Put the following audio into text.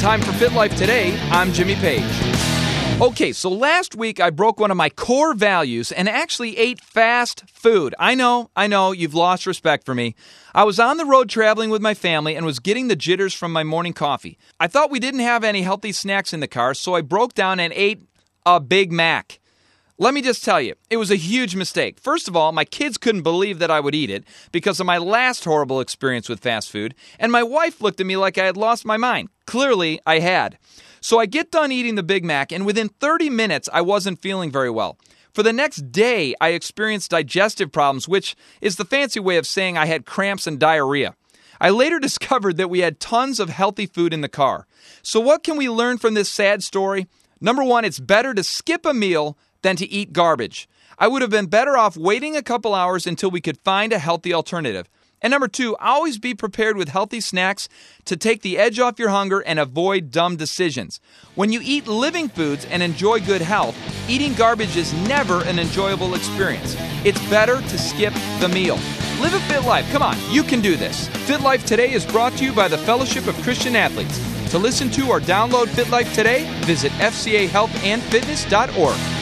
Time for Fit Life Today. I'm Jimmy Page. Okay, so last week I broke one of my core values and actually ate fast food. I know, you've lost respect for me. I was on the road traveling with my family and was getting the jitters from my morning coffee. I thought we didn't have any healthy snacks in the car, so I broke down and ate a Big Mac. Let me just tell you, it was a huge mistake. First of all, my kids couldn't believe that I would eat it because of my last horrible experience with fast food, and my wife looked at me like I had lost my mind. Clearly, I had. So I get done eating the Big Mac, and within 30 minutes, I wasn't feeling very well. For the next day, I experienced digestive problems, which is the fancy way of saying I had cramps and diarrhea. I later discovered that we had tons of healthy food in the car. So what can we learn from this sad story? Number one, it's better to skip a meal than to eat garbage. I would have been better off waiting a couple hours until we could find a healthy alternative. And number two, always be prepared with healthy snacks to take the edge off your hunger and avoid dumb decisions. When you eat living foods and enjoy good health, eating garbage is never an enjoyable experience. It's better to skip the meal. Live a fit life. Come on, you can do this. Fit Life Today is brought to you by the Fellowship of Christian Athletes. To listen to or download Fit Life Today, visit fcahealthandfitness.org.